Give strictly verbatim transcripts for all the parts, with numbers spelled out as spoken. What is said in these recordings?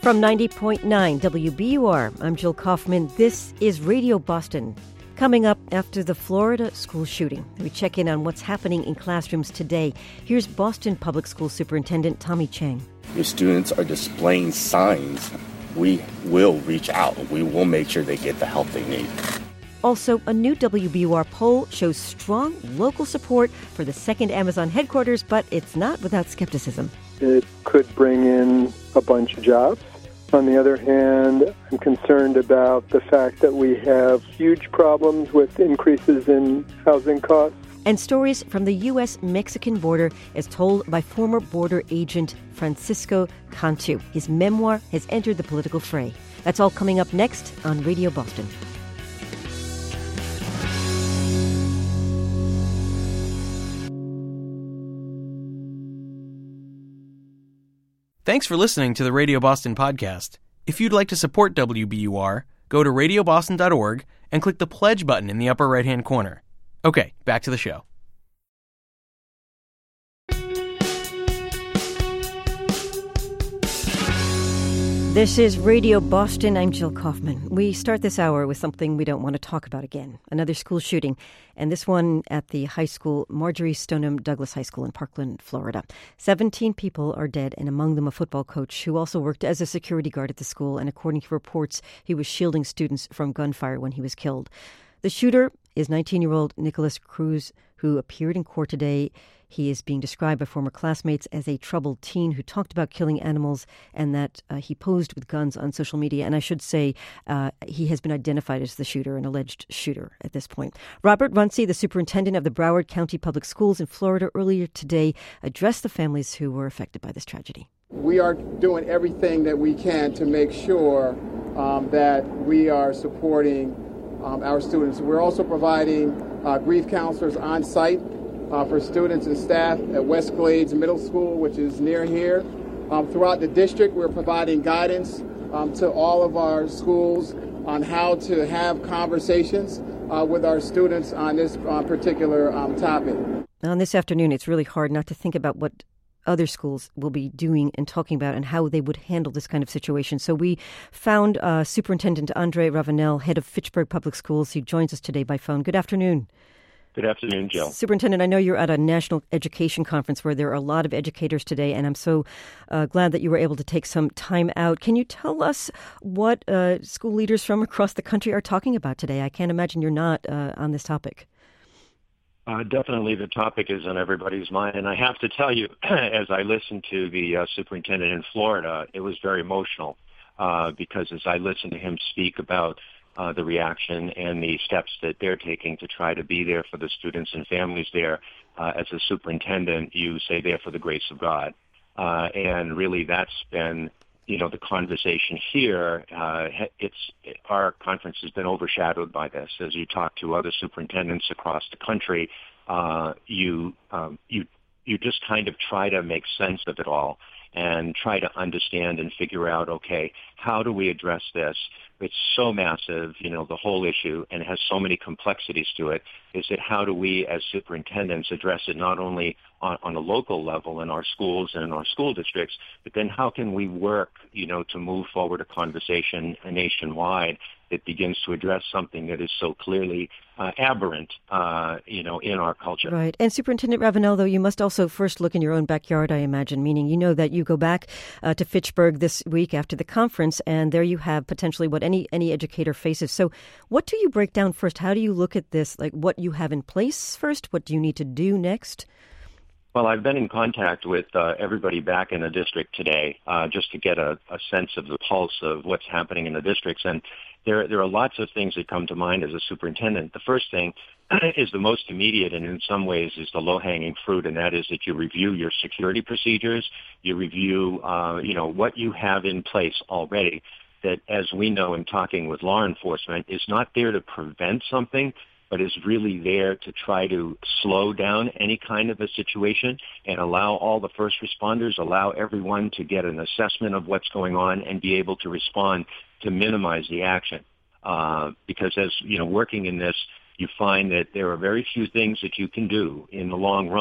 From ninety point nine W B U R, I'm Jill Kaufman. This is Radio Boston. Coming up after the Florida school shooting, we check in on what's happening in classrooms today. Here's Boston Public School Superintendent Tommy Chang. If students are displaying signs, we will reach out. We will make sure they get the help they need. Also, a new W B U R poll shows strong local support for the second Amazon headquarters, but it's not without skepticism. It could bring in a bunch of jobs. On the other hand, I'm concerned about the fact that we have huge problems with increases in housing costs. And stories from the U S Mexican border as told by former border agent Francisco Cantu. His memoir has entered the political fray. That's all coming up next on Radio Boston. Thanks for listening to the Radio Boston podcast. If you'd like to support W B U R, go to radio boston dot org and click the pledge button in the upper right-hand corner. Okay, back to the show. This is Radio Boston. I'm Jill Kaufman. We start this hour with something we don't want to talk about again, another school shooting, and this one at the high school, Marjory Stoneman Douglas High School in Parkland, Florida. Seventeen people are dead, and among them a football coach who also worked as a security guard at the school, and according to reports, he was shielding students from gunfire when he was killed. The shooter is nineteen-year-old Nicholas Cruz, who appeared in court today. He is being described by former classmates as a troubled teen who talked about killing animals and that uh, he posed with guns on social media. And I should say uh, he has been identified as the shooter, an alleged shooter at this point. Robert Runcie, the superintendent of the Broward County Public Schools in Florida, earlier today addressed the families who were affected by this tragedy. We are doing everything that we can to make sure um, that we are supporting um, our students. We're also providing uh, grief counselors on site Uh, for students and staff at West Glades Middle School, which is near here. Um, throughout the district, we're providing guidance um, to all of our schools on how to have conversations uh, with our students on this uh, particular um, topic. On this afternoon, it's really hard not to think about what other schools will be doing and talking about and how they would handle this kind of situation. So we found uh, Superintendent Andre Ravenel, head of Fitchburg Public Schools. He joins us today by phone. Good afternoon. Good afternoon, Jill. Superintendent, I know you're at a national education conference where there are a lot of educators today, and I'm so uh, glad that you were able to take some time out. Can you tell us what uh, school leaders from across the country are talking about today? I can't imagine you're not uh, on this topic. Uh, definitely the topic is on everybody's mind. And I have to tell you, as I listened to the uh, superintendent in Florida, it was very emotional uh, because as I listened to him speak about Uh, the reaction and the steps that they're taking to try to be there for the students and families there. Uh, as a superintendent, you say there for the grace of God. Uh, and really that's been, you know, the conversation here. Uh, it's our conference has been overshadowed by this. As you talk to other superintendents across the country, uh, you, um, you, you just kind of try to make sense of it all and try to understand and figure out, okay, how do we address this? It's so massive, you know, the whole issue, and it has so many complexities to it, is that how do we as superintendents address it not only on, on a local level in our schools and in our school districts, but then how can we work, you know, to move forward a conversation nationwide that begins to address something that is so clearly uh, aberrant, uh, you know, in our culture. Right. And Superintendent Ravenel, though, you must also first look in your own backyard, I imagine, meaning you know that you go back uh, to Fitchburg this week after the conference, and there you have potentially what any, any educator faces. So what do you break down first? How do you look at this, like what you have in place first? What do you need to do next? Well, I've been in contact with uh, everybody back in the district today uh, just to get a, a sense of the pulse of what's happening in the districts. And there, there are lots of things that come to mind as a superintendent. The first thing is the most immediate and in some ways is the low-hanging fruit, and that is that you review your security procedures, you review, uh, you know, what you have in place already that, as we know in talking with law enforcement, is not there to prevent something, but is really there to try to slow down any kind of a situation and allow all the first responders, allow everyone to get an assessment of what's going on and be able to respond to minimize the action. Uh, because as, you know, working in this, you find that there are very few things that you can do in the long run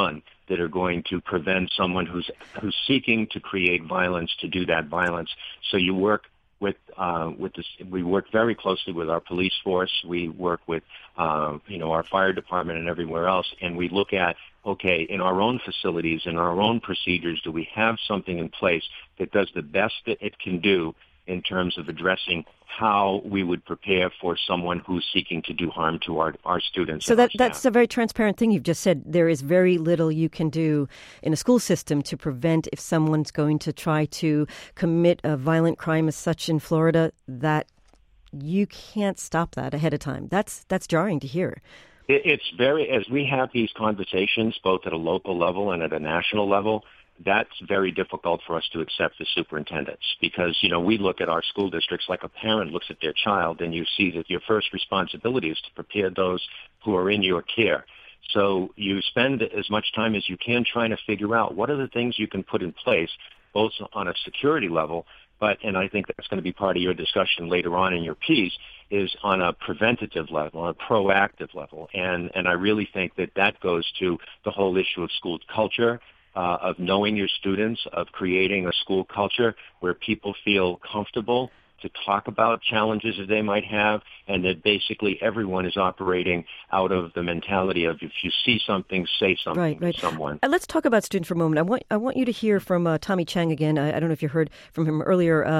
that are going to prevent someone who's who's seeking to create violence to do that violence. So you work with uh, with this. We work very closely with our police force. We work with uh, you know our fire department and everywhere else, and we look at, okay, in our own facilities, in our own procedures, do we have something in place that does the best that it can do in terms of addressing how we would prepare for someone who's seeking to do harm to our, our students. So that that's a very transparent thing you've just said. There is very little you can do in a school system to prevent if someone's going to try to commit a violent crime as such in Florida, that you can't stop that ahead of time. That's that's jarring to hear. It, it's very, as we have these conversations, both at a local level and at a national level, that's very difficult for us to accept as superintendents because, you know, we look at our school districts like a parent looks at their child, and you see that your first responsibility is to prepare those who are in your care. So you spend as much time as you can trying to figure out what are the things you can put in place, both on a security level, but, and I think that's going to be part of your discussion later on in your piece, is on a preventative level, on a proactive level. And, and I really think that that goes to the whole issue of school culture, Uh, of knowing your students, of creating a school culture where people feel comfortable to talk about challenges that they might have, and that basically everyone is operating out of the mentality of if you see something, say something right, right. to someone. Uh, let's talk about students for a moment. I want I want you to hear from uh, Tommy Chang again. I, I don't know if you heard from him earlier. Uh,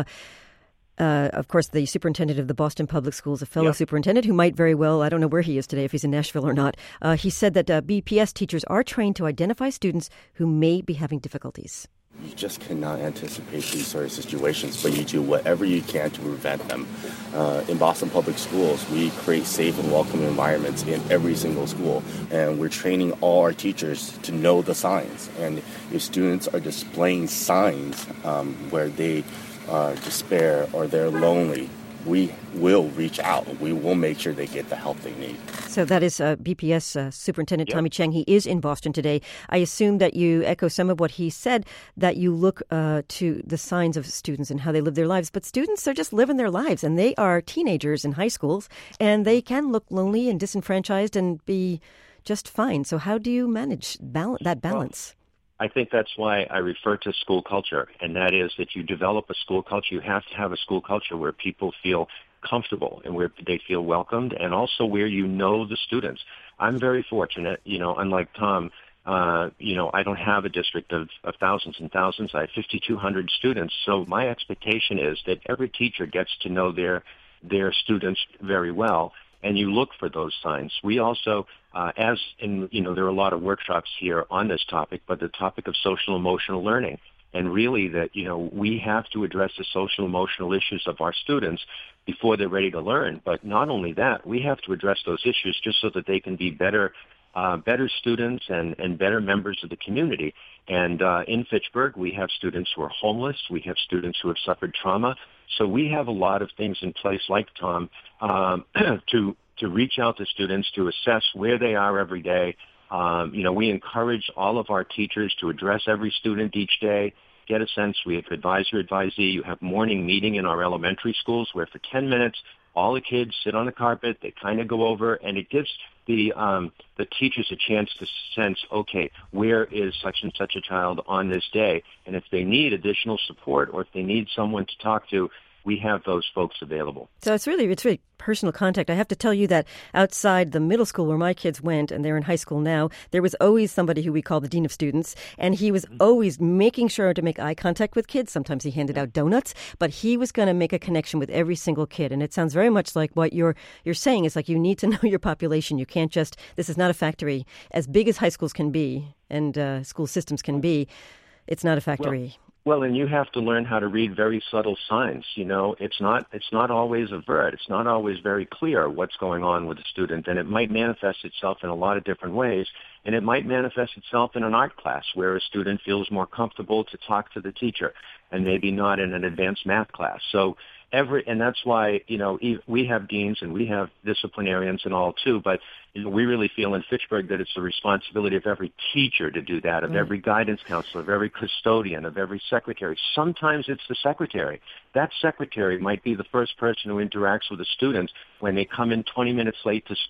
Uh, of course, the superintendent of the Boston Public Schools, a fellow yep. superintendent who might very well, I don't know where he is today, if he's in Nashville or not. Uh, he said that uh, B P S teachers are trained to identify students who may be having difficulties. You just cannot anticipate these sort of situations, but you do whatever you can to prevent them. Uh, in Boston Public Schools, we create safe and welcoming environments in every single school, and we're training all our teachers to know the signs. And if students are displaying signs um, where they uh, despair or they're lonely, we will reach out. We will make sure they get the help they need. So that is uh, B P S uh, Superintendent yep. Tommy Chang. He is in Boston today. I assume that you echo some of what he said, that you look uh, to the signs of students and how they live their lives. But students are just living their lives, and they are teenagers in high schools, and they can look lonely and disenfranchised and be just fine. So how do you manage bal- that balance? Well, I think that's why I refer to school culture, and that is that you develop a school culture. You have to have a school culture where people feel comfortable and where they feel welcomed, and also where you know the students. I'm very fortunate, you know, unlike Tom, uh, you know, I don't have a district of, of thousands and thousands. I have fifty-two hundred students, so my expectation is that every teacher gets to know their their students very well, and you look for those signs. We also, uh, as in, you know, there are a lot of workshops here on this topic, but the topic of social emotional learning. And really that, you know, we have to address the social emotional issues of our students before they're ready to learn. But not only that, we have to address those issues just so that they can be better uh, better students and, and better members of the community. And uh, in Fitchburg, we have students who are homeless. We have students who have suffered trauma. So we have a lot of things in place, like Tom, um, to to reach out to students, to assess where they are every day. Um, you know, we encourage all of our teachers to address every student each day, get a sense. We have advisor, advisee. You have morning meeting in our elementary schools where for ten minutes, all the kids sit on the carpet. They kind of go over, and it gives the um, the teachers a chance to sense, okay, where is such and such a child on this day? And if they need additional support or if they need someone to talk to, we have those folks available. So it's really it's really personal contact. I have to tell you that outside the middle school where my kids went, and they're in high school now, there was always somebody who we call the dean of students, and he was always making sure to make eye contact with kids. Sometimes he handed out donuts, but he was going to make a connection with every single kid. And it sounds very much like what you're you're saying is like you need to know your population. You can't just, this is not a factory. As big as high schools can be and uh, school systems can be, it's not a factory. Well, Well, and you have to learn how to read very subtle signs. You know, it's not it's not always overt. It's not always very clear what's going on with the student, and it might manifest itself in a lot of different ways. And it might manifest itself in an art class where a student feels more comfortable to talk to the teacher, and maybe not in an advanced math class. So every and that's why, you know, we have deans and we have disciplinarians and all too, but you know, we really feel in Fitchburg that it's the responsibility of every teacher to do that, of right. every guidance counselor, of every custodian, of every secretary. Sometimes it's the secretary. That secretary might be the first person who interacts with the students when they come in twenty minutes late to school.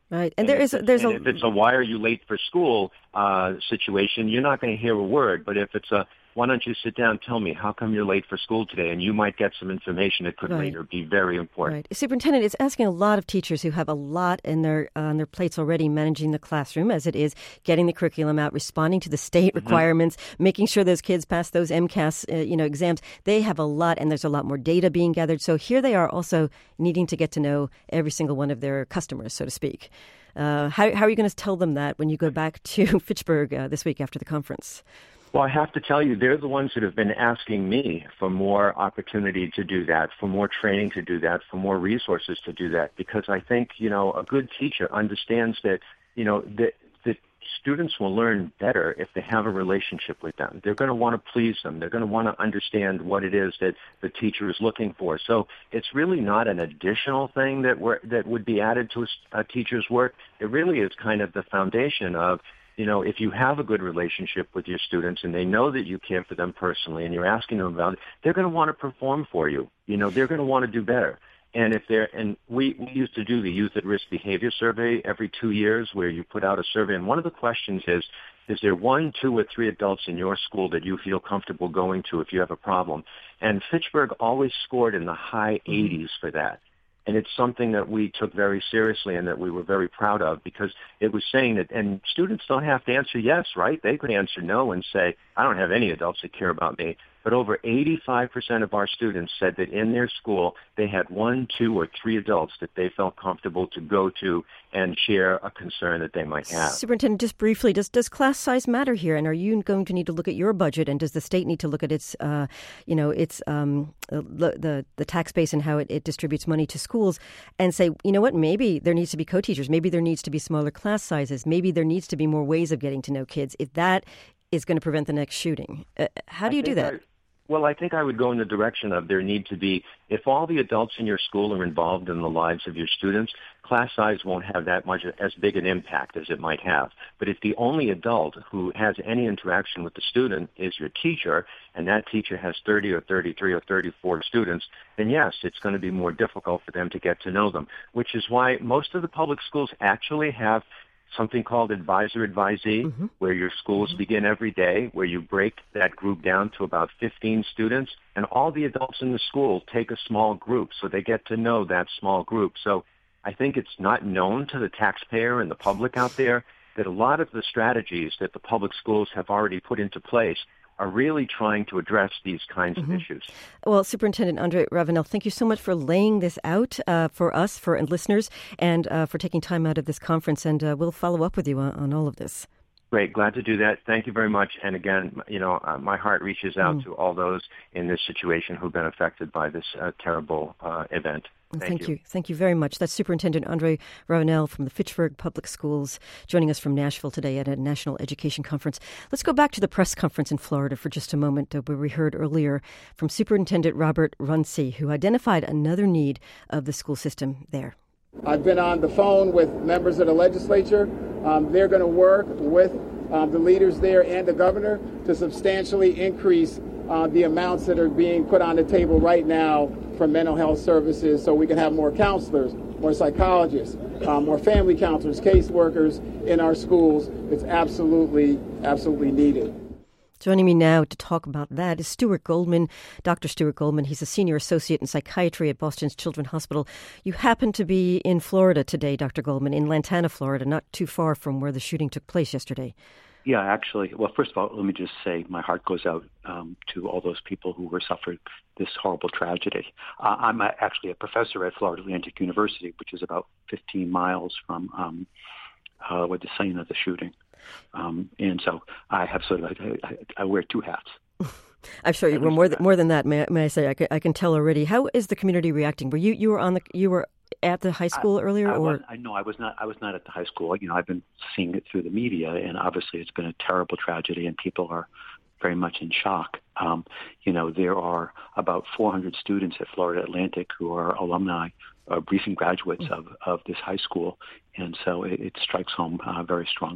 Right. And And there if is it's, there's and a if it's a why are you late for school uh, situation, you're not going to hear a word. But if it's a why don't you sit down, tell me, how come you're late for school today? And you might get some information that could Right. later be very important. Right. Superintendent, it's asking a lot of teachers who have a lot in their uh, on their plates already managing the classroom as it is, getting the curriculum out, responding to the state Mm-hmm. requirements, making sure those kids pass those MCAS uh, you know, exams. They have a lot, and there's a lot more data being gathered. So here they are also needing to get to know every single one of their customers, so to speak. Uh, how, how are you going to tell them that when you go back to Fitchburg uh, this week after the conference? Well, I have to tell you, they're the ones that have been asking me for more opportunity to do that, for more training to do that, for more resources to do that, because I think, you know, a good teacher understands that, you know, that the students will learn better if they have a relationship with them. They're going to want to please them. They're going to want to understand what it is that the teacher is looking for. So it's really not an additional thing that we're, that would be added to a, a teacher's work. It really is kind of the foundation of, you know, if you have a good relationship with your students and they know that you care for them personally and you're asking them about it, they're going to want to perform for you. You know, they're going to want to do better. And if they're, and we, we used to do the Youth at Risk Behavior Survey every two years where you put out a survey. And one of the questions is, is there one, two, or three adults in your school that you feel comfortable going to if you have a problem? And Fitchburg always scored in the high eighties for that. And it's something that we took very seriously and that we were very proud of, because it was saying that, and students don't have to answer yes, right? They could answer no and say, I don't have any adults that care about me. But over eighty-five percent of our students said that in their school, they had one, two, or three adults that they felt comfortable to go to and share a concern that they might have. Superintendent, just briefly, does does class size matter here? And are you going to need to look at your budget? And does the state need to look at its, uh, you know, its um, the, the the tax base and how it, it distributes money to schools, and say, you know what, maybe there needs to be co-teachers, maybe there needs to be smaller class sizes, maybe there needs to be more ways of getting to know kids, if that is going to prevent the next shooting. Uh, how do you do that? I, Well, I think I would go in the direction of there need to be, if all the adults in your school are involved in the lives of your students, class size won't have that much, as big an impact as it might have. But if the only adult who has any interaction with the student is your teacher, and that teacher has thirty or thirty-three or thirty-four students, then yes, it's going to be more difficult for them to get to know them, which is why most of the public schools actually have something called advisor advisee, mm-hmm. where your schools mm-hmm. begin every day, where you break that group down to about fifteen students, and all the adults in the school take a small group, so they get to know that small group. So I think it's not known to the taxpayer and the public out there that a lot of the strategies that the public schools have already put into place are really trying to address these kinds mm-hmm. of issues. Well, Superintendent Andre Ravenel, thank you so much for laying this out uh, for us, for listeners, and uh, for taking time out of this conference. And uh, we'll follow up with you on, on all of this. Great. Glad to do that. Thank you very much. And again, you know, uh, my heart reaches out mm. to all those in this situation who've been affected by this uh, terrible uh, event. Thank, Thank you. you. Thank you very much. That's Superintendent Andre Ravenel from the Fitchburg Public Schools, joining us from Nashville today at a National Education Conference. Let's go back to the press conference in Florida for just a moment, uh, where we heard earlier from Superintendent Robert Runcie, who identified another need of the school system there. I've been on the phone with members of the legislature. Um, they're going to work with um, the leaders there and the governor to substantially increase uh, the amounts that are being put on the table right now for mental health services, so we can have more counselors, more psychologists, um, more family counselors, caseworkers in our schools. It's absolutely, absolutely needed. Joining me now to talk about that is Stuart Goldman, Doctor Stuart Goldman. He's a senior associate in psychiatry at Boston's Children's Hospital. You happen to be in Florida today, Doctor Goldman, in Lantana, Florida, not too far from where the shooting took place yesterday. Yeah, actually, well, first of all, let me just say my heart goes out um, to all those people who were suffered this horrible tragedy. Uh, I'm a, actually a professor at Florida Atlantic University, which is about fifteen miles from um, uh, where the scene of the shooting. Um, and so I have sort of, I, I, I wear two hats. I'm sure you were more than, more than that, may, may I say. I can, I can tell already. How is the community reacting? Were you, you were on the, you were at the high school I, earlier? I or was, I know I was not, I was not at the high school. You know, I've been seeing it through the media, and obviously it's been a terrible tragedy and people are very much in shock. Um, you know, there are about four hundred students at Florida Atlantic who are alumni, uh, recent graduates mm-hmm. of, of this high school. And so it, it strikes home uh, very strongly.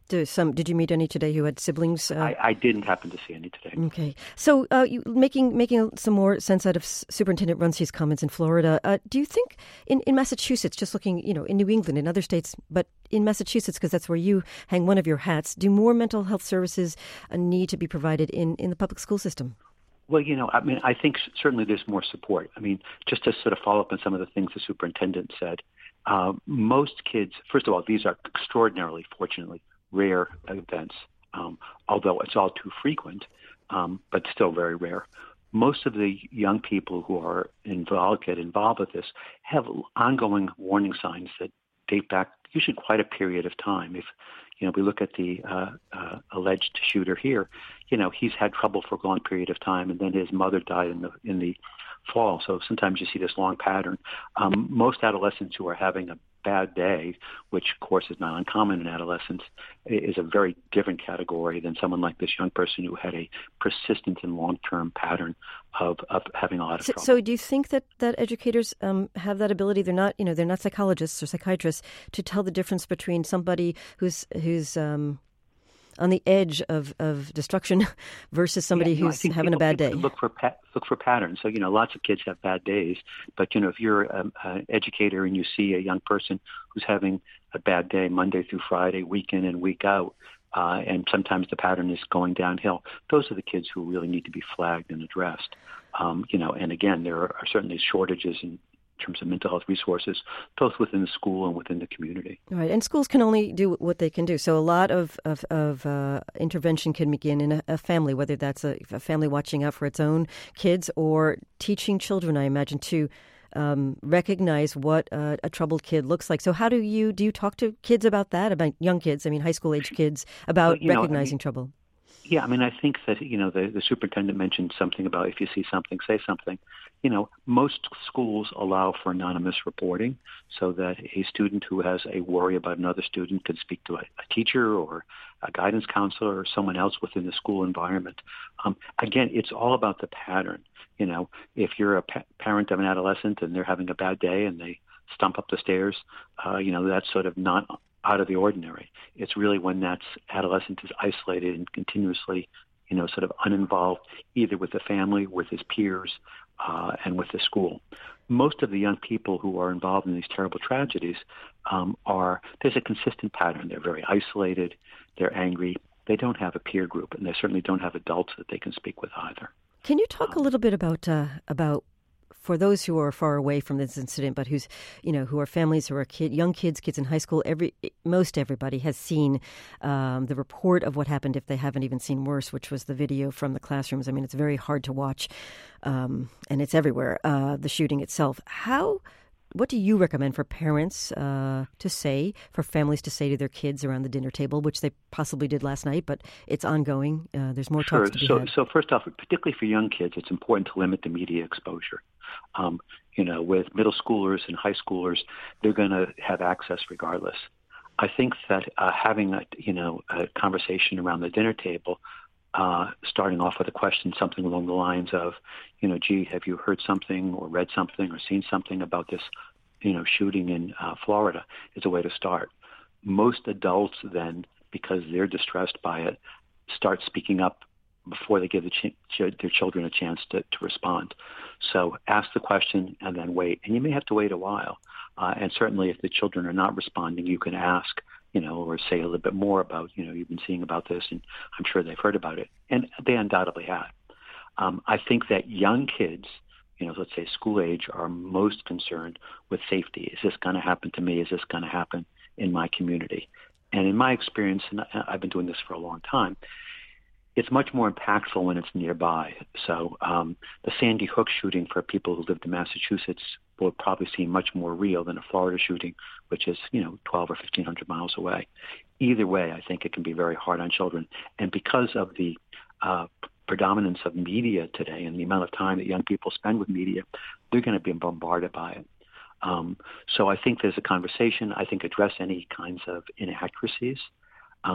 Do some? Did you meet any today who had siblings? Uh... I, I didn't happen to see any today. Okay, so uh, you, making making some more sense out of Superintendent Runcie's comments in Florida. Uh, do you think in, in Massachusetts, just looking, you know, in New England and other states, but in Massachusetts, because that's where you hang one of your hats, do more mental health services uh, need to be provided in, in the public school system? Well, you know, I mean, I think certainly there's more support. I mean, just to sort of follow up on some of the things the superintendent said, uh, most kids, first of all, these are extraordinarily, fortunately, rare events, um, although it's all too frequent, um, but still very rare. Most of the young people who are involved, get involved with this, have ongoing warning signs that date back usually quite a period of time. If, you know, we look at the uh, uh, alleged shooter here, you know, he's had trouble for a long period of time, and then his mother died in the in the fall. So sometimes you see this long pattern. Um, most adolescents who are having a bad day, which of course is not uncommon in adolescence, is a very different category than someone like this young person who had a persistent and long-term pattern of, of having a lot of so, trouble. So do you think that, that educators um, have that ability? They're not, you know, they're not psychologists or psychiatrists to tell the difference between somebody who's who's um, on the edge of, of destruction versus somebody yeah, no, who's having a bad day? Look for pa- look for patterns. So, you know, lots of kids have bad days, but, you know, if you're um, an educator and you see a young person who's having a bad day Monday through Friday, week in and week out, uh, and sometimes the pattern is going downhill, those are the kids who really need to be flagged and addressed. Um, you know, and again, there are certainly shortages in terms of mental health resources, both within the school and within the community. Right, and schools can only do what they can do. So a lot of of, of uh, intervention can begin in a, a family, whether that's a, a family watching out for its own kids or teaching children, I imagine, to um, recognize what uh, a troubled kid looks like. So how do you do you talk to kids about that, about young kids, I mean high school age kids, about well, recognizing know, I mean, trouble? Yeah, I mean, I think that, you know, the, the superintendent mentioned something about if you see something, say something. You know, most schools allow for anonymous reporting so that a student who has a worry about another student could speak to a, a teacher or a guidance counselor or someone else within the school environment. Um, again, it's all about the pattern. You know, if you're a pa- parent of an adolescent and they're having a bad day and they stump up the stairs, uh, you know, that's sort of not out of the ordinary. It's really when that adolescent is isolated and continuously, you know, sort of uninvolved, either with the family, with his peers, uh, and with the school. Most of the young people who are involved in these terrible tragedies um, are, there's a consistent pattern. They're very isolated. They're angry. They don't have a peer group, and they certainly don't have adults that they can speak with either. Can you talk um, a little bit about uh, about for those who are far away from this incident, but who's, you know, who are families who are kid, young kids, kids in high school, every most everybody has seen um, the report of what happened, if they haven't even seen worse, which was the video from the classrooms. I mean, it's very hard to watch, um, and it's everywhere, uh, the shooting itself. How, what do you recommend for parents uh, to say, for families to say to their kids around the dinner table, which they possibly did last night, but it's ongoing? Uh, there's more sure. talks to be so, had. So first off, particularly for young kids, it's important to limit the media exposure. Um, you know, with middle schoolers and high schoolers, they're going to have access regardless. I think that uh, having a, you know, a conversation around the dinner table, uh, starting off with a question, something along the lines of, you know, gee, have you heard something or read something or seen something about this, you know, shooting in uh, Florida, is a way to start. Most adults then, because they're distressed by it, start speaking up before they give the ch- their children a chance to, to respond. So ask the question and then wait. And you may have to wait a while. Uh, and certainly if the children are not responding, you can ask, you know, or say a little bit more about, you know, you've been seeing about this, and I'm sure they've heard about it. And they undoubtedly have. Um, I think that young kids, you know, let's say school age, are most concerned with safety. Is this going to happen to me? Is this going to happen in my community? And in my experience, and I've been doing this for a long time, it's much more impactful when it's nearby. So um, the Sandy Hook shooting, for people who lived in Massachusetts, will probably seem much more real than a Florida shooting, which is, you know, twelve or fifteen hundred miles away. Either way, I think it can be very hard on children. And because of the uh, predominance of media today and the amount of time that young people spend with media, they're going to be bombarded by it. Um, so I think there's a conversation. I think address any kinds of inaccuracies. Um,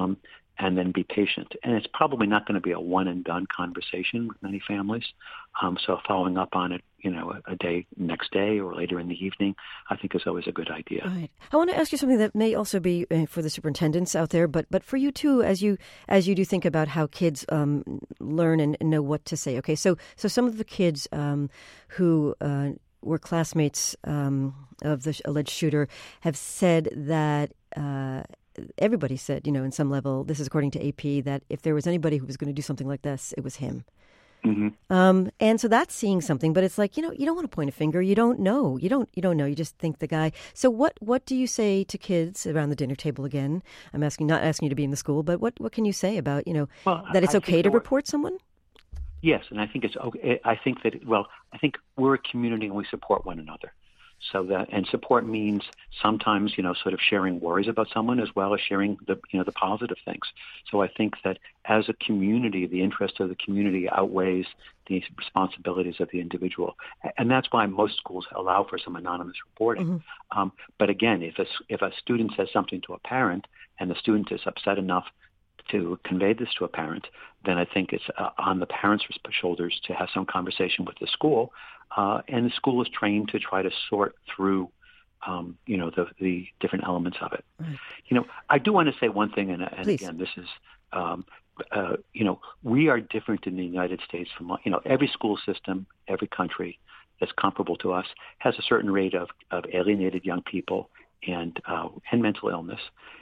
and then be patient. And it's probably not going to be a one-and-done conversation with many families. Um, so following up on it, you know, a, a day, next day or later in the evening, I think is always a good idea. Right. I want to ask you something that may also be uh, for the superintendents out there, but but for you too, as you as you do think about how kids um, learn and know what to say. Okay, so so some of the kids um, who uh, were classmates um, of the alleged shooter have said that. Uh, Everybody said, you know, in some level, this is according to A P, that if there was anybody who was going to do something like this, it was him. Mm-hmm. Um, and so that's seeing something, but it's like, you know, you don't want to point a finger. You don't know. You don't. You don't know. You just think the guy. So what? What do you say to kids around the dinner table? Again, I'm asking, not asking you to be in the school, but what? What can you say about, you know, well, that it's I okay to more, report someone? Yes, and I think it's okay. I think that well, I think we're a community and we support one another. So that, and support means sometimes, you know, sort of sharing worries about someone as well as sharing the, you know, the positive things. So I think that as a community, the interest of the community outweighs the responsibilities of the individual. And that's why most schools allow for some anonymous reporting. Mm-hmm. Um, but again, if a, if a student says something to a parent and the student is upset enough to convey this to a parent, then I think it's uh, on the parents' shoulders to have some conversation with the school. Uh, and the school is trained to try to sort through, um, you know, the, the different elements of it. Right. You know, I do want to say one thing, and, and again, this is, um, uh, you know, we are different in the United States from, you know, every school system, every country that's comparable to us has a certain rate of, of alienated young people and uh, and mental illness.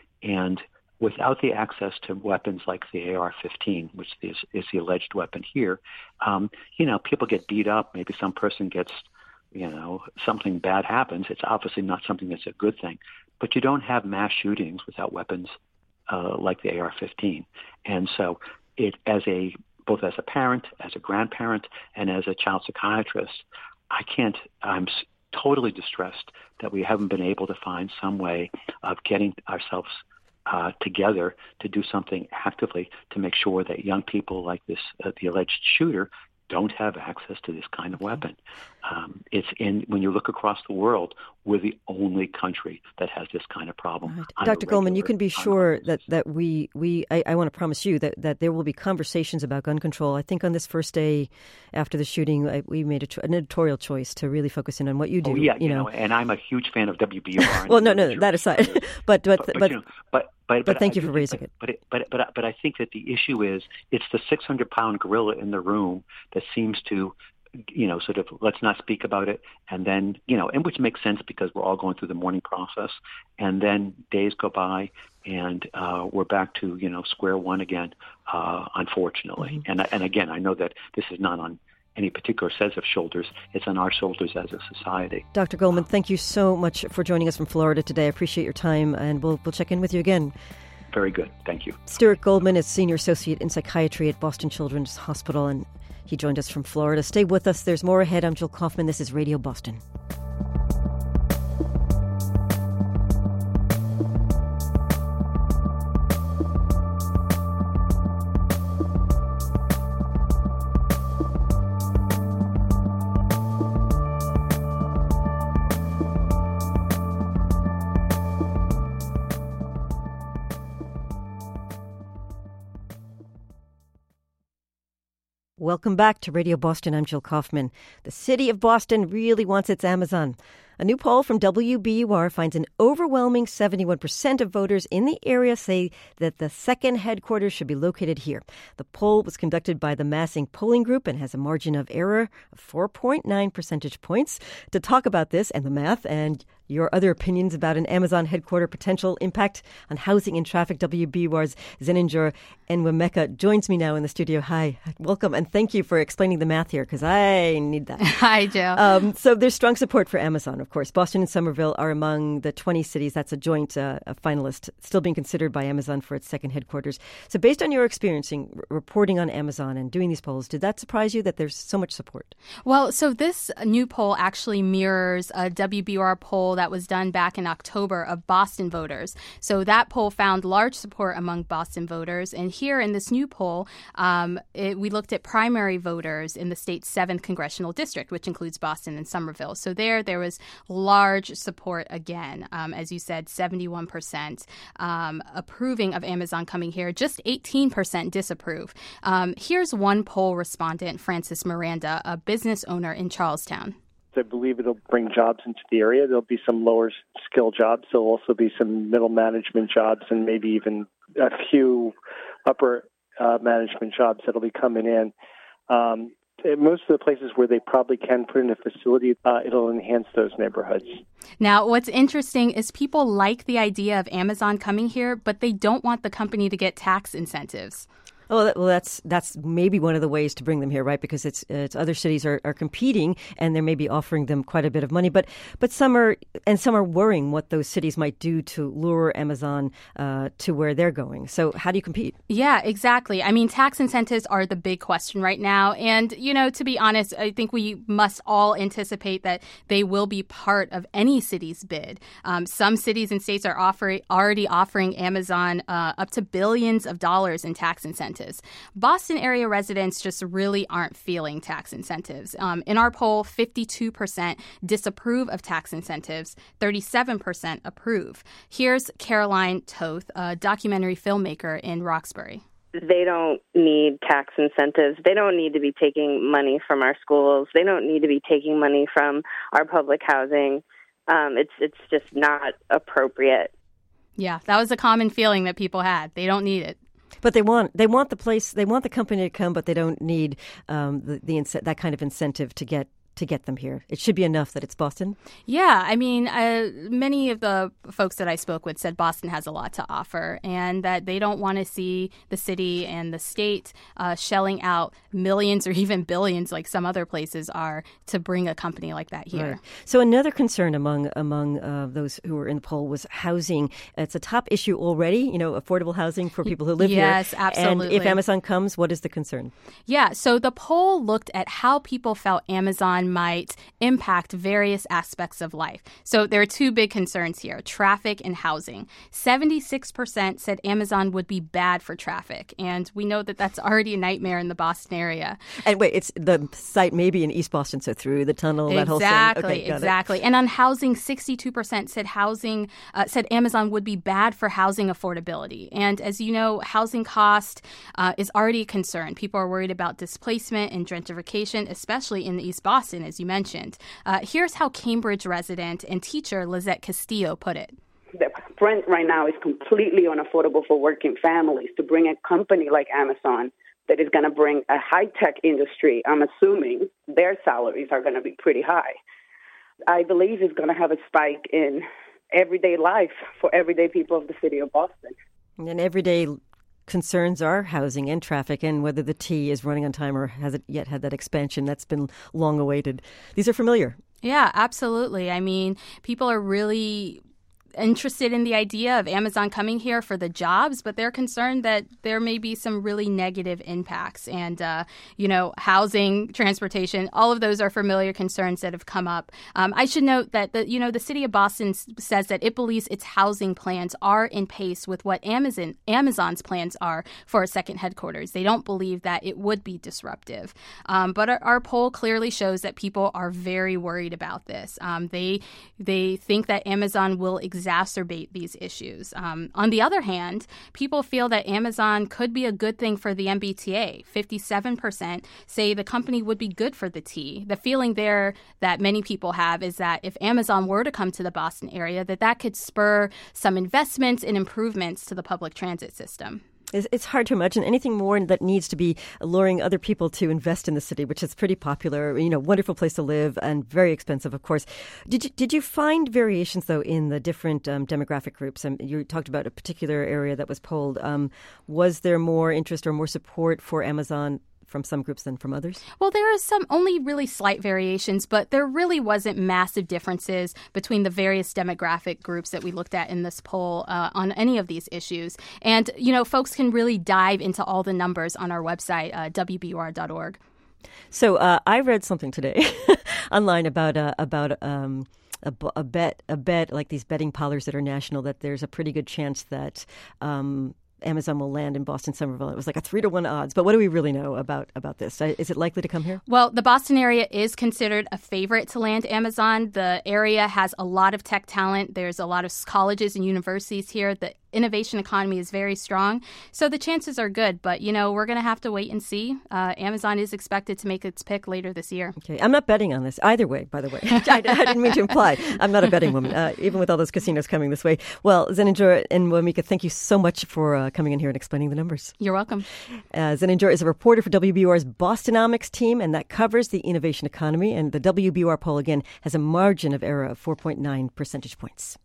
And without the access to weapons like the A R fifteen, which is, is the alleged weapon here, um, you know, people get beat up. Maybe some person gets, you know, something bad happens. It's obviously not something that's a good thing. But you don't have mass shootings without weapons uh, like the A R fifteen. And so it, as a both as a parent, as a grandparent, and as a child psychiatrist, I can't, I'm totally distressed that we haven't been able to find some way of getting ourselves Uh, together to do something actively to make sure that young people like this, uh, the alleged shooter, don't have access to this kind of weapon. Um, it's in when you look across the world, we're the only country that has this kind of problem. Right. Doctor Goldman, you can be sure that, that we, we I, I want to promise you that, that there will be conversations about gun control. I think on this first day after the shooting, I, we made a cho- an editorial choice to really focus in on what you do. Oh, yeah, you, you know, know, and I'm a huge fan of W B U R. Well, no, no, that aside. but, but, but, but, you know, but, but, but thank I you for raising but, it. But, it but, but, but I think that the issue is it's the six hundred pound gorilla in the room that seems to, you know, sort of let's not speak about it. And then, you know, and which makes sense because we're all going through the mourning process. And then days go by and uh, we're back to, you know, square one again, uh, unfortunately. Mm-hmm. And, and again, I know that this is not on any particular set of shoulders. It's on our shoulders as a society. Doctor Goldman, thank you so much for joining us from Florida today. I appreciate your time, and we'll we'll check in with you again. Very good. Thank you. Stuart Goldman is Senior Associate in Psychiatry at Boston Children's Hospital, and he joined us from Florida. Stay with us. There's more ahead. I'm Jill Kaufman. This is Radio Boston. Welcome back to Radio Boston. I'm Jill Kaufman. The city of Boston really wants its Amazon. A new poll from W B U R finds an overwhelming seventy-one percent of voters in the area say that the second headquarters should be located here. The poll was conducted by the Massing Polling Group and has a margin of error of four point nine percentage points. To talk about this and the math and your other opinions about an Amazon headquarter potential impact on housing and traffic, W B U R's Zeninjur Enwemeka joins me now in the studio. Hi, welcome, and thank you for explaining the math here, because I need that. Hi, Joe. Um, so there's strong support for Amazon, of course. Boston and Somerville are among the twenty cities. That's a joint uh, a finalist, still being considered by Amazon for its second headquarters. So based on your experiencing r- reporting on Amazon and doing these polls, did that surprise you that there's so much support? Well, so this new poll actually mirrors a W B U R poll that was done back in October of Boston voters. So that poll found large support among Boston voters. And here in this new poll, um, it, we looked at primary voters in the state's seventh congressional district, which includes Boston and Somerville. So there, there was large support again. Um, as you said, seventy-one percent um, approving of Amazon coming here, just eighteen percent disapprove. Um, here's one poll respondent, Francis Miranda, a business owner in Charlestown. I believe it'll bring jobs into the area. There'll be some lower skill jobs. There'll also be some middle management jobs and maybe even a few upper uh, management jobs that'll be coming in. Um, most of the places where they probably can put in a facility, uh, it'll enhance those neighborhoods. Now, what's interesting is people like the idea of Amazon coming here, but they don't want the company to get tax incentives. Oh, well, that's that's maybe one of the ways to bring them here, right? Because it's it's other cities are, are competing, and they're maybe offering them quite a bit of money. But but some are and some are worrying what those cities might do to lure Amazon uh, to where they're going. So how do you compete? Yeah, exactly. I mean, tax incentives are the big question right now, and you know, to be honest, I think we must all anticipate that they will be part of any city's bid. Um, some cities and states are offering already offering Amazon uh, up to billions of dollars in tax incentives. Boston area residents just really aren't feeling tax incentives. Um, in our poll, fifty-two percent disapprove of tax incentives, thirty-seven percent approve. Here's Caroline Toth, a documentary filmmaker in Roxbury. They don't need tax incentives. They don't need to be taking money from our schools. They don't need to be taking money from our public housing. Um, it's it's just not appropriate. Yeah, that was a common feeling that people had. They don't need it. But they want they want the place they want the company to come, but they don't need um, the, the that kind of incentive to get to get them here. It should be enough that it's Boston. Yeah, I mean, uh, many of the folks that I spoke with said Boston has a lot to offer, and that they don't want to see the city and the state uh, shelling out millions or even billions, like some other places are, to bring a company like that here. Right. So another concern among among uh, those who were in the poll was housing. It's a top issue already. You know, affordable housing for people who live yes, here. Yes, absolutely. And if Amazon comes, what is the concern? Yeah, so the poll looked at how people felt Amazon might impact various aspects of life. So there are two big concerns here, traffic and housing. seventy-six percent said Amazon would be bad for traffic, and we know that that's already a nightmare in the Boston area. And wait, it's the site maybe in East Boston, so through the tunnel, exactly, that whole thing. Okay, got exactly. it. And on housing, sixty-two percent said housing uh, said Amazon would be bad for housing affordability. And as you know, housing cost uh, is already a concern. People are worried about displacement and gentrification, especially in East Boston, as you mentioned. Uh, here's how Cambridge resident and teacher Lizette Castillo put it. The rent right now is completely unaffordable for working families. To bring a company like Amazon that is going to bring a high-tech industry, I'm assuming their salaries are going to be pretty high. I believe it's going to have a spike in everyday life for everyday people of the city of Boston. And everyday concerns are housing and traffic and whether the T is running on time or hasn't yet had that expansion that's been long awaited. These are familiar. Yeah, absolutely. I mean, people are really interested in the idea of Amazon coming here for the jobs, but they're concerned that there may be some really negative impacts. And, uh, you know, housing, transportation, all of those are familiar concerns that have come up. Um, I should note that, the, you know, the city of Boston s- says that it believes its housing plans are in pace with what Amazon Amazon's plans are for a second headquarters. They don't believe that it would be disruptive. Um, but our, our poll clearly shows that people are very worried about this. Um, they, they think that Amazon will exist exacerbate these issues. Um, on the other hand, people feel that Amazon could be a good thing for the M B T A. fifty-seven percent say the company would be good for the T. The feeling there that many people have is that if Amazon were to come to the Boston area, that that could spur some investments and improvements to the public transit system. It's hard to imagine anything more that needs to be luring other people to invest in the city, which is pretty popular, you know, wonderful place to live and very expensive, of course. Did you, did you find variations, though, in the different um, demographic groups? Um, you talked about a particular area that was polled. Um, was there more interest or more support for Amazon from some groups than from others? Well, there are some only really slight variations, but there really wasn't massive differences between the various demographic groups that we looked at in this poll uh, on any of these issues. And, you know, folks can really dive into all the numbers on our website, uh, W B U R dot org. So uh, I read something today online about uh, about um, a, a bet, a bet like these betting parlors that are national, that there's a pretty good chance that um, Amazon will land in Boston Somerville. It was like a three to one odds. But what do we really know about, about this? Is it likely to come here? Well, the Boston area is considered a favorite to land Amazon. The area has a lot of tech talent. There's a lot of colleges and universities here. The innovation economy is very strong. So the chances are good. But, you know, we're going to have to wait and see. Uh, Amazon is expected to make its pick later this year. Okay. I'm not betting on this either way, by the way. I, I didn't mean to imply. I'm not a betting woman, uh, even with all those casinos coming this way. Well, Zeninjor and Wamika, thank you so much for uh, coming in here and explaining the numbers. You're welcome. Uh, Zeninjor is a reporter for W B U R's Bostonomics team, and that covers the innovation economy. And the W B U R poll, again, has a margin of error of four point nine percentage points.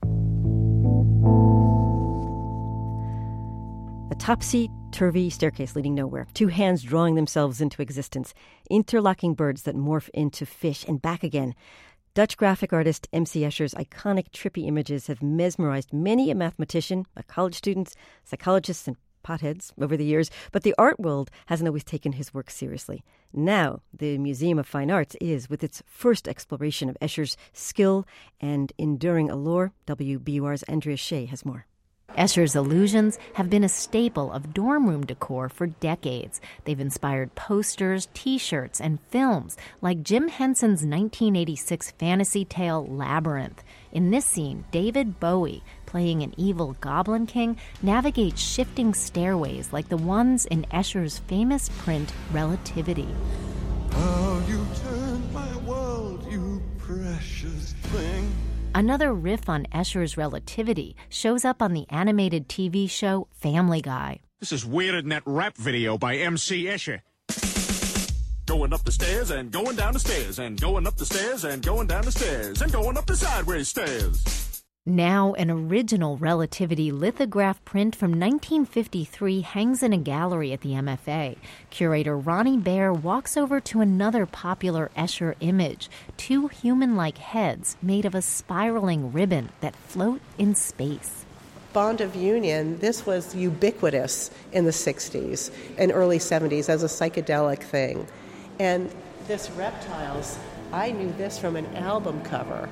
A topsy-turvy staircase leading nowhere. Two hands drawing themselves into existence. Interlocking birds that morph into fish and back again. Dutch graphic artist M C Escher's iconic trippy images have mesmerized many a mathematician, a college students, psychologists, and potheads over the years, but the art world hasn't always taken his work seriously. Now, the Museum of Fine Arts is, with its first exploration of Escher's skill and enduring allure. W B U R's Andrea Shea has more. Escher's illusions have been a staple of dorm room decor for decades. They've inspired posters, T-shirts, and films like Jim Henson's nineteen eighty-six fantasy tale Labyrinth. In this scene, David Bowie, playing an evil Goblin King, navigates shifting stairways like the ones in Escher's famous print Relativity. How you turned my world, you precious thing. Another riff on Escher's Relativity shows up on the animated T V show Family Guy. This is Weirded Net rap video by M C Escher. Going up the stairs and going down the stairs and going up the stairs and going down the stairs and going up the sideways stairs. Now, an original Relativity lithograph print from nineteen fifty-three hangs in a gallery at the M F A. Curator Ronnie Baer walks over to another popular Escher image, two human-like heads made of a spiraling ribbon that float in space. Bond of Union, this was ubiquitous in the sixties and early seventies as a psychedelic thing. And this Reptiles, I knew this from an album cover.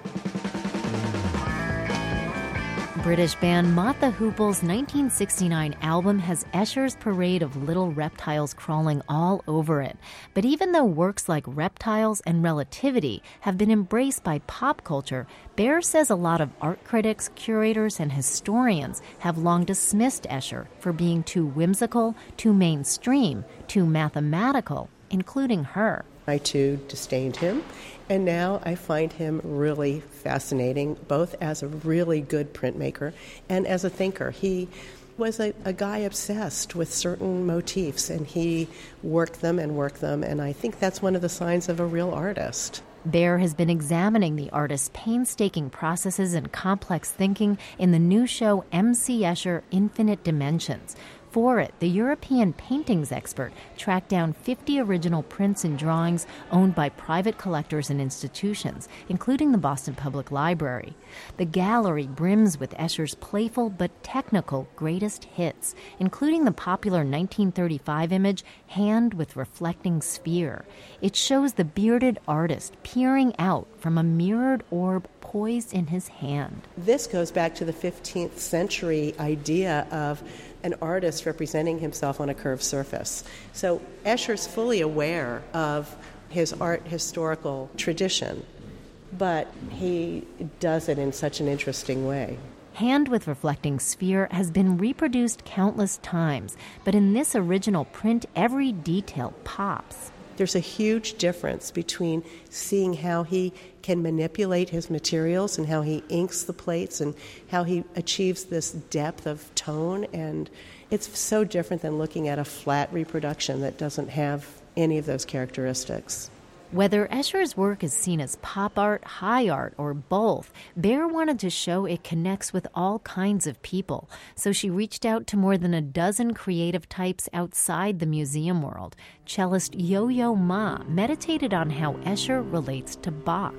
British band Mott the Hoople's nineteen sixty-nine album has Escher's parade of little reptiles crawling all over it. But even though works like Reptiles and Relativity have been embraced by pop culture, Baer says a lot of art critics, curators, and historians have long dismissed Escher for being too whimsical, too mainstream, too mathematical, including her. I, too, disdained him, and now I find him really fascinating, both as a really good printmaker and as a thinker. He was a, a guy obsessed with certain motifs, and he worked them and worked them, and I think that's one of the signs of a real artist. Baer has been examining the artist's painstaking processes and complex thinking in the new show M C Escher Infinite Dimensions. For it, the European paintings expert tracked down fifty original prints and drawings owned by private collectors and institutions, including the Boston Public Library. The gallery brims with Escher's playful but technical greatest hits, including the popular nineteen thirty-five image, Hand with Reflecting Sphere. It shows the bearded artist peering out from a mirrored orb poised in his hand. This goes back to the fifteenth century idea of an artist representing himself on a curved surface. So Escher's fully aware of his art historical tradition, but he does it in such an interesting way. Hand with Reflecting Sphere has been reproduced countless times, but in this original print, every detail pops. There's a huge difference between seeing how he can manipulate his materials and how he inks the plates and how he achieves this depth of tone, and it's so different than looking at a flat reproduction that doesn't have any of those characteristics. Whether Escher's work is seen as pop art, high art, or both, Baer wanted to show it connects with all kinds of people. So she reached out to more than a dozen creative types outside the museum world. Cellist Yo-Yo Ma meditated on how Escher relates to Bach.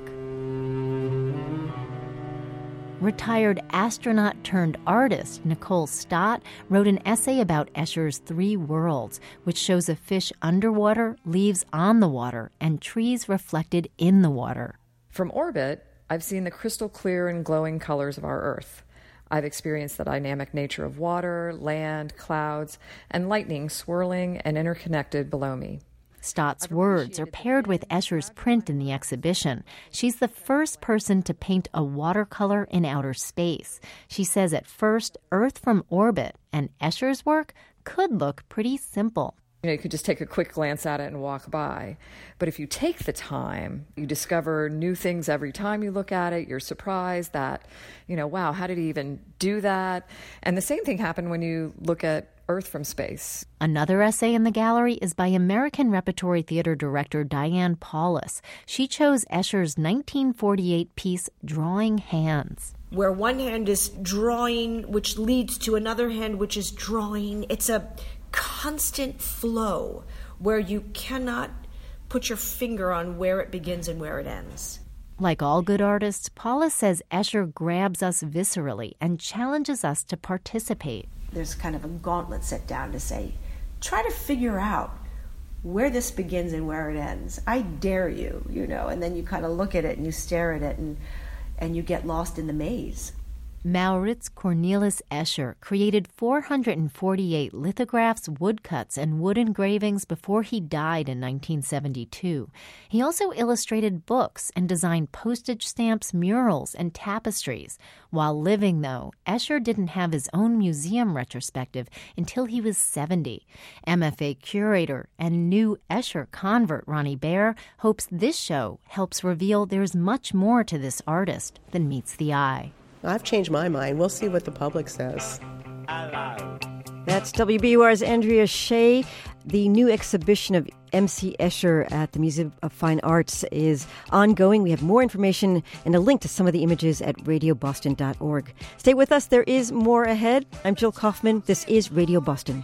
Retired astronaut-turned-artist Nicole Stott wrote an essay about Escher's three worlds, which shows a fish underwater, leaves on the water, and trees reflected in the water. From orbit, I've seen the crystal clear and glowing colors of our Earth. I've experienced the dynamic nature of water, land, clouds, and lightning swirling and interconnected below me. Stott's words are paired with Escher's print in the exhibition. She's the first person to paint a watercolor in outer space. She says at first, Earth from orbit and Escher's work could look pretty simple. You know, you could just take a quick glance at it and walk by. But if you take the time, you discover new things every time you look at it. You're surprised that, you know, wow, how did he even do that? And the same thing happened when you look at Earth from space. Another essay in the gallery is by American Repertory Theater director Diane Paulus. She chose Escher's nineteen forty-eight piece, Drawing Hands. Where one hand is drawing, which leads to another hand, which is drawing. It's a constant flow where you cannot put your finger on where it begins and where it ends. Like all good artists, Paula says Escher grabs us viscerally and challenges us to participate. There's kind of a gauntlet set down to say, try to figure out where this begins and where it ends. I dare you, you know, and then you kind of look at it and you stare at it and, and you get lost in the maze. Maurits Cornelis Escher created four hundred forty-eight lithographs, woodcuts, and wood engravings before he died in nineteen seventy-two. He also illustrated books and designed postage stamps, murals, and tapestries. While living, though, Escher didn't have his own museum retrospective until he was seventy. M F A curator and new Escher convert Ronnie Baer hopes this show helps reveal there's much more to this artist than meets the eye. I've changed my mind. We'll see what the public says. That's W B U R's Andrea Shea. The new exhibition of M C Escher at the Museum of Fine Arts is ongoing. We have more information and a link to some of the images at radio boston dot org. Stay with us. There is more ahead. I'm Jill Kaufman. This is Radio Boston.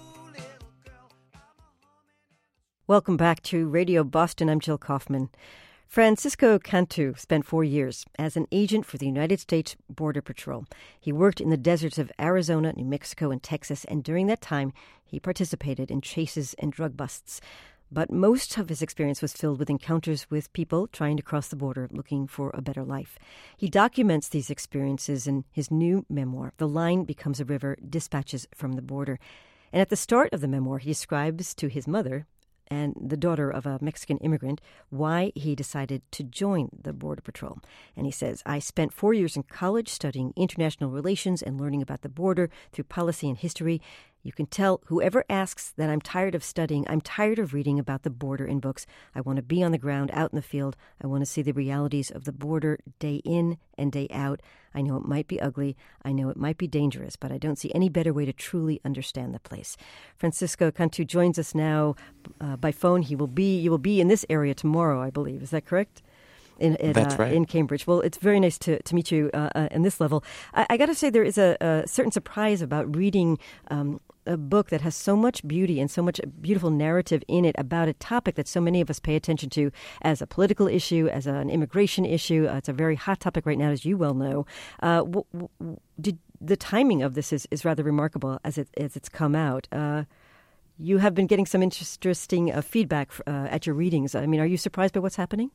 Welcome back to Radio Boston. I'm Jill Kaufman. Francisco Cantu spent four years as an agent for the United States Border Patrol. He worked in the deserts of Arizona, New Mexico, and Texas, and during that time, he participated in chases and drug busts. But most of his experience was filled with encounters with people trying to cross the border looking for a better life. He documents these experiences in his new memoir, The Line Becomes a River, Dispatches from the Border. And at the start of the memoir, he describes to his mother, and the daughter of a Mexican immigrant, why he decided to join the Border Patrol. And he says, I spent four years in college studying international relations and learning about the border through policy and history. You can tell whoever asks that I'm tired of studying, I'm tired of reading about the border in books. I want to be on the ground, out in the field. I want to see the realities of the border day in and day out. I know it might be ugly. I know it might be dangerous, but I don't see any better way to truly understand the place. Francisco Cantu joins us now uh, by phone. He will be, you will be in this area tomorrow, I believe. Is that correct? In, in, That's right. Uh, in Cambridge. Well, it's very nice to, to meet you uh, uh, in this level. I, I got to say there is a, a certain surprise about reading um, a book that has so much beauty and so much beautiful narrative in it about a topic that so many of us pay attention to as a political issue, as an immigration issue. Uh, it's a very hot topic right now, as you well know. Uh, w- w- did, the timing of this is, is rather remarkable as, it, as it's come out. Uh, you have been getting some interesting uh, feedback uh, at your readings. I mean, are you surprised by what's happening?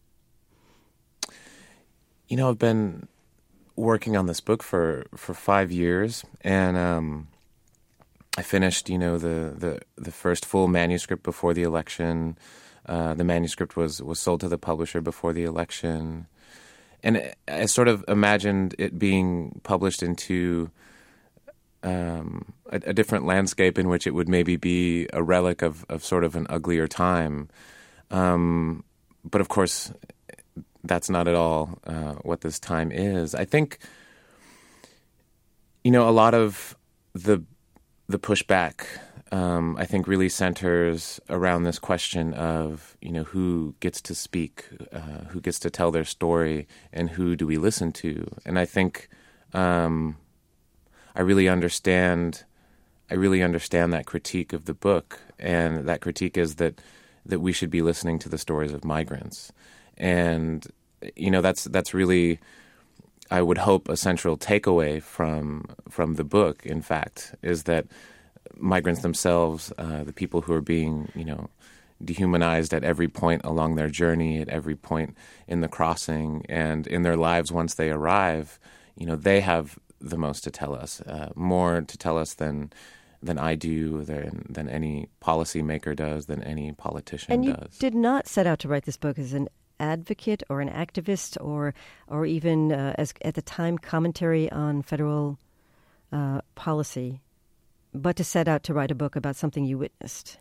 You know, I've been working on this book for, for five years, and um, I finished, you know, the, the, the first full manuscript before the election. Uh, the manuscript was, was sold to the publisher before the election. And I sort of imagined it being published into um, a, a different landscape in which it would maybe be a relic of, of sort of an uglier time. Um, but of course, that's not at all uh, what this time is. I think, you know, a lot of the the pushback, um, I think, really centers around this question of, you know, who gets to speak, uh, who gets to tell their story, and who do we listen to? And I think um, I really understand. I really understand that critique of the book, and that critique is that that we should be listening to the stories of migrants. And, you know, that's that's really, I would hope, a central takeaway from from the book, in fact, is that migrants themselves, uh, the people who are being, you know, dehumanized at every point along their journey, at every point in the crossing, and in their lives once they arrive. You know, they have the most to tell us, uh, more to tell us than than I do, than than any policymaker does, than any politician and you does. Did not set out to write this book as an advocate or an activist, or or even uh, as at the time commentary on federal uh, policy, but to set out to write a book about something you witnessed.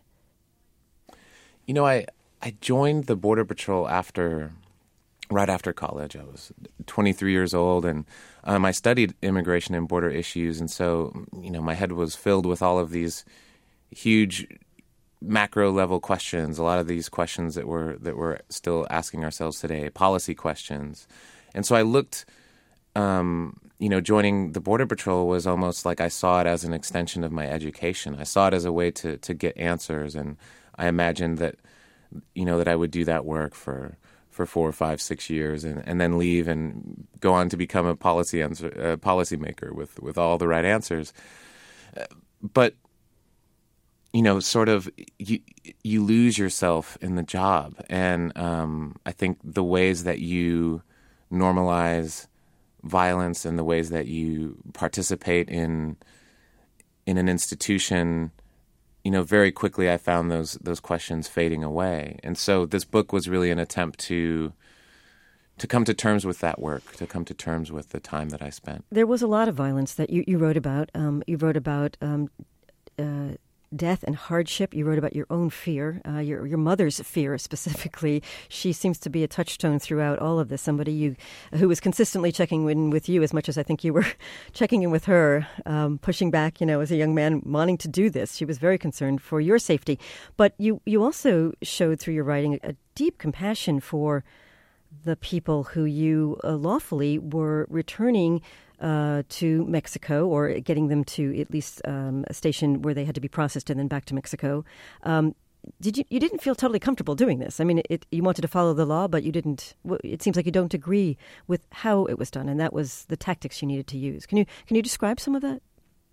You know, I I joined the Border Patrol after. Right after college. I was twenty-three years old, and um, I studied immigration and border issues. And so, you know, my head was filled with all of these huge macro level questions, a lot of these questions that we're, that we're still asking ourselves today, policy questions. And so I looked, um, you know, joining the Border Patrol was almost like I saw it as an extension of my education. I saw it as a way to, to get answers. And I imagined that, you know, that I would do that work for for four, five, six years, and, and then leave and go on to become a policy answer, uh, policymaker with, with all the right answers. Uh, but, you know, sort of you you lose yourself in the job. And um, I think the ways that you normalize violence and the ways that you participate in in an institution, you know, very quickly I found those those questions fading away. And so this book was really an attempt to to come to terms with that work, to come to terms with the time that I spent. There was a lot of violence that you, you wrote about. Um, you wrote about um, uh, death and hardship. You wrote about your own fear, uh, your your mother's fear specifically. She seems to be a touchstone throughout all of this. Somebody you who was consistently checking in with you as much as I think you were checking in with her, um, pushing back, you know, as a young man wanting to do this. She was very concerned for your safety. But you, you also showed through your writing a, a deep compassion for the people who you uh, lawfully were returning Uh, to Mexico, or getting them to at least um, a station where they had to be processed and then back to Mexico. Um, did you? You didn't feel totally comfortable doing this. I mean, it, you wanted to follow the law, but you didn't. It seems like you don't agree with how it was done, and that was the tactics you needed to use. Can you can you describe some of that?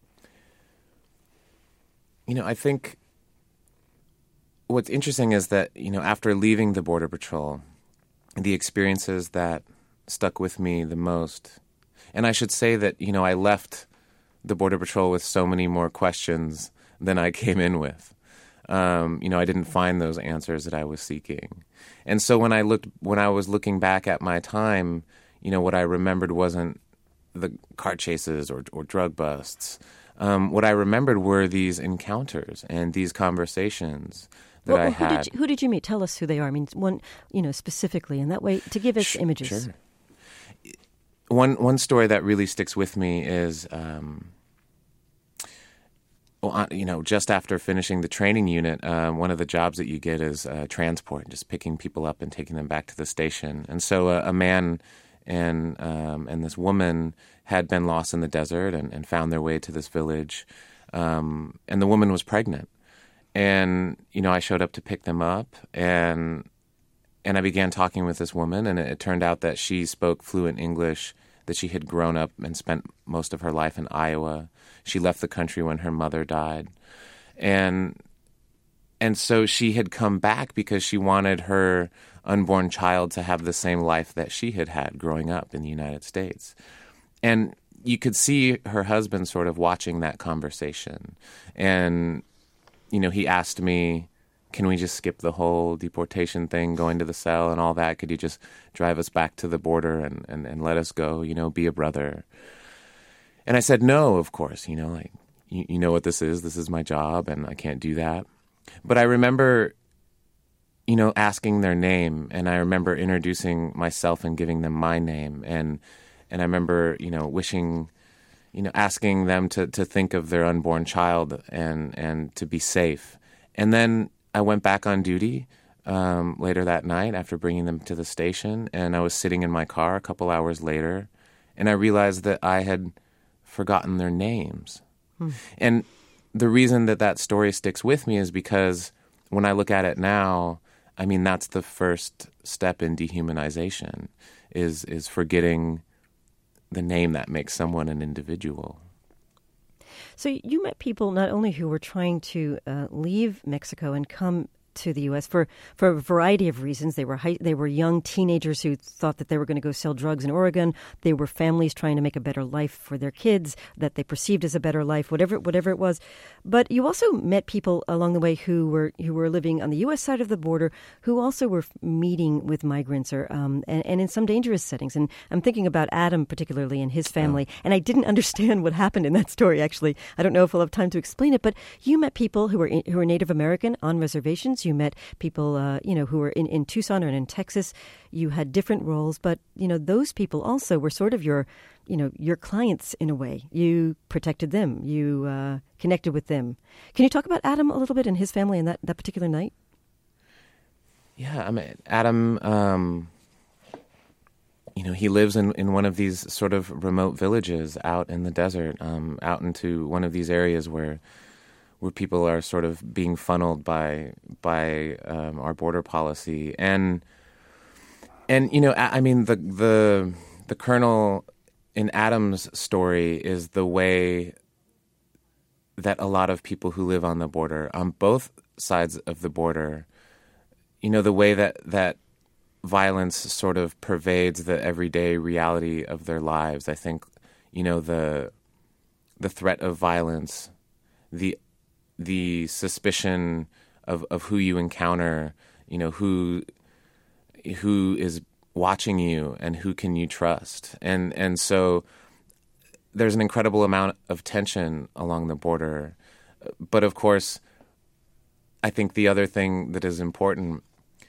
You know, I think what's interesting is that, you know, after leaving the Border Patrol, the experiences that stuck with me the most. And I should say that, you know, I left the Border Patrol with so many more questions than I came in with. Um, you know, I didn't find those answers that I was seeking. And so when I looked, when I was looking back at my time, you know, what I remembered wasn't the car chases or, or drug busts. Um, what I remembered were these encounters and these conversations that well, I who had. Did you, who did you meet? Tell us who they are. I mean, one, you know, specifically, and that way to give us images. Sure. One one story that really sticks with me is, um, well, you know, just after finishing the training unit, uh, one of the jobs that you get is uh, transport, just picking people up and taking them back to the station. And so uh, a man and um, and this woman had been lost in the desert and, and found their way to this village, um, and the woman was pregnant. And you know, I showed up to pick them up, and. And I began talking with this woman, and it turned out that she spoke fluent English, that she had grown up and spent most of her life in Iowa. She left the country when her mother died. And and so she had come back because she wanted her unborn child to have the same life that she had had growing up in the United States. And you could see her husband sort of watching that conversation. And, you know, he asked me, can we just skip the whole deportation thing, going to the cell and all that? Could you just drive us back to the border and, and, and let us go, you know, be a brother? And I said, no, of course, you know, like, you, you know what this is. This is my job, and I can't do that. But I remember, you know, asking their name, and I remember introducing myself and giving them my name. And and I remember, you know, wishing, you know, asking them to, to think of their unborn child and, and to be safe. And then I went back on duty um, later that night after bringing them to the station, and I was sitting in my car a couple hours later, and I realized that I had forgotten their names. Hmm. And the reason that that story sticks with me is because when I look at it now, I mean, that's the first step in dehumanization, is is forgetting the name that makes someone an individual. So you met people not only who were trying to uh, leave Mexico and come to the U S for, for a variety of reasons. They were high, they were young teenagers who thought that they were going to go sell drugs in Oregon. They were families trying to make a better life for their kids that they perceived as a better life, whatever whatever it was. But you also met people along the way who were who were living on the U S side of the border, who also were meeting with migrants or um, and, and in some dangerous settings. And I'm thinking about Adam particularly and his family. And I didn't understand what happened in that story. Actually, I don't know if we'll have time to explain it. But you met people who were in, who were Native American on reservations. You met people, uh, you know, who were in, in Tucson or in Texas. You had different roles, but you know, those people also were sort of your, you know, your clients in a way. You protected them. You uh, connected with them. Can you talk about Adam a little bit and his family and that, that particular night? Yeah, I mean, Adam, um, you know, he lives in, in one of these sort of remote villages out in the desert, um, out into one of these areas where where people are sort of being funneled by by um, our border policy. And and you know, I, I mean, the the the kernel in Adam's story is the way that a lot of people who live on the border, on both sides of the border, you know, the way that, that violence sort of pervades the everyday reality of their lives. I think, you know, the the threat of violence, the the suspicion of, of who you encounter, you know, who who is watching you and who can you trust. And and so there's an incredible amount of tension along the border. But of course, I think the other thing that is important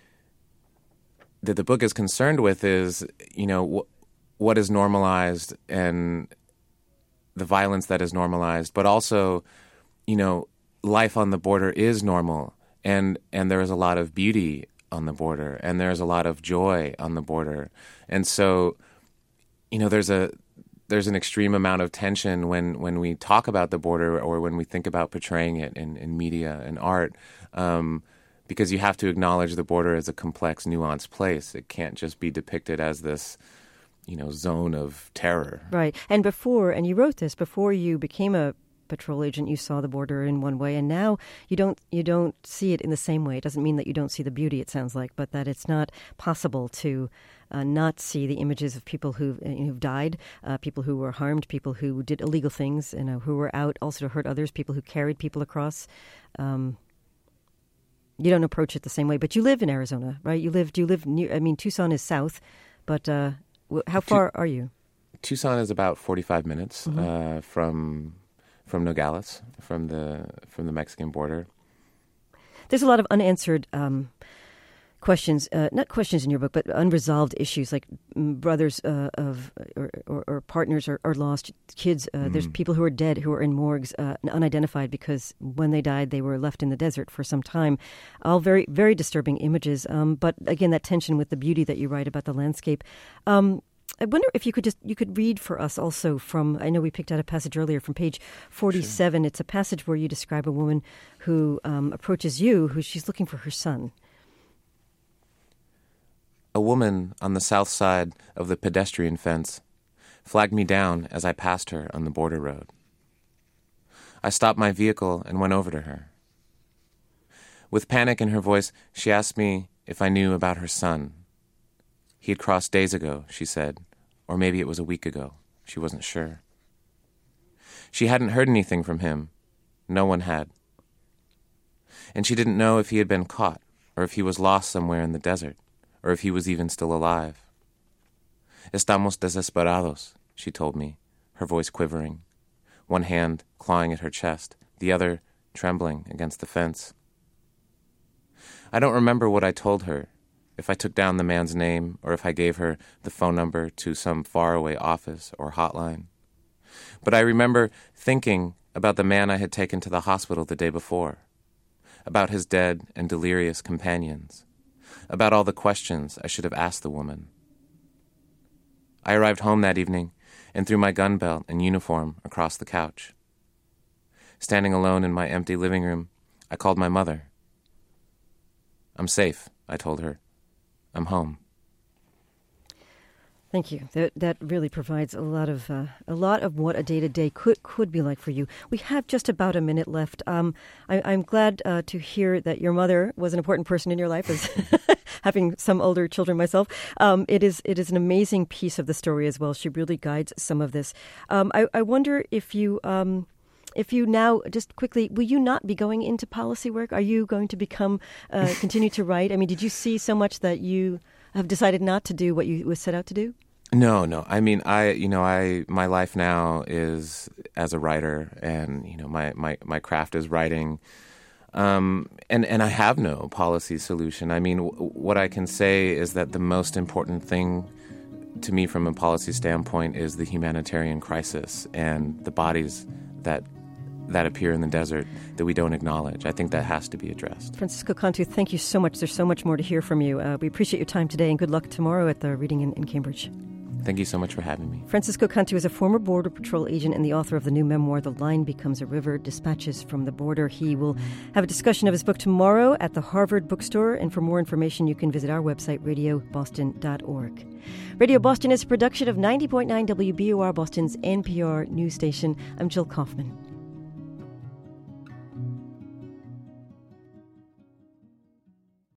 that the book is concerned with is, you know, wh- what is normalized and the violence that is normalized, but also, you know, life on the border is normal, and and there is a lot of beauty on the border, and there's a lot of joy on the border. And so, you know, there's a there's an extreme amount of tension when, when we talk about the border or when we think about portraying it in, in media and art, um, because you have to acknowledge the border as a complex, nuanced place. It can't just be depicted as this, you know, zone of terror. Right. And before, and you wrote this, before you became a patrol agent, you saw the border in one way, and now you don't you don't see it in the same way. It doesn't mean that you don't see the beauty, it sounds like, but that it's not possible to uh, not see the images of people who've, who've died, uh, people who were harmed, people who did illegal things, you know, who were out also to hurt others, people who carried people across. Um, you don't approach it the same way, but you live in Arizona, right? You live, do you live near, I mean, Tucson is south, but uh, how far are you? Tucson is about forty-five minutes mm-hmm. uh, from... from Nogales, from the from the Mexican border. There's a lot of unanswered um, questions, uh, not questions in your book, but unresolved issues like brothers uh, of or, or, or partners are, are lost, kids. Uh, mm. There's people who are dead who are in morgues, uh, unidentified because when they died, they were left in the desert for some time. All very, very disturbing images. Um, but again, that tension with the beauty that you write about the landscape. Um, I wonder if you could just you could read for us also from, I know we picked out a passage earlier from page forty-seven. Sure. It's a passage where you describe a woman who um, approaches you, who she's looking for her son. A woman on the south side of the pedestrian fence flagged me down as I passed her on the border road. I stopped my vehicle and went over to her. With panic in her voice, she asked me if I knew about her son. He had crossed days ago, she said, or maybe it was a week ago. She wasn't sure. She hadn't heard anything from him. No one had. And she didn't know if he had been caught, or if he was lost somewhere in the desert, or if he was even still alive. Estamos desesperados, she told me, her voice quivering, one hand clawing at her chest, the other trembling against the fence. I don't remember what I told her, if I took down the man's name, or if I gave her the phone number to some faraway office or hotline. But I remember thinking about the man I had taken to the hospital the day before, about his dead and delirious companions, about all the questions I should have asked the woman. I arrived home that evening and threw my gun belt and uniform across the couch. Standing alone in my empty living room, I called my mother. "I'm safe," I told her. "I'm home." Thank you. That that really provides a lot of uh, a lot of what a day to day could could be like for you. We have just about a minute left. Um, I, I'm glad uh, to hear that your mother was an important person in your life, as having some older children myself. Um, it is it is an amazing piece of the story as well. She really guides some of this. Um, I, I wonder if you. Um, If you now, just quickly, will you not be going into policy work? Are you going to become, uh, continue to write? I mean, did you see so much that you have decided not to do what you was set out to do? No, no. I mean, I, you know, I, my life now is as a writer, and, you know, my, my, my craft is writing. Um, and, and I have no policy solution. I mean, w- what I can say is that the most important thing to me from a policy standpoint is the humanitarian crisis and the bodies that that appear in the desert that we don't acknowledge. I think that has to be addressed. Francisco Cantu, thank you so much. There's so much more to hear from you. Uh, we appreciate your time today, and good luck tomorrow at the reading in, in Cambridge. Thank you so much for having me. Francisco Cantu is a former Border Patrol agent and the author of the new memoir, The Line Becomes a River, Dispatches from the Border. He will have a discussion of his book tomorrow at the Harvard Bookstore, and for more information, you can visit our website, radio boston dot org. Radio Boston is a production of ninety point nine W B U R, Boston's N P R news station. I'm Jill Kaufman.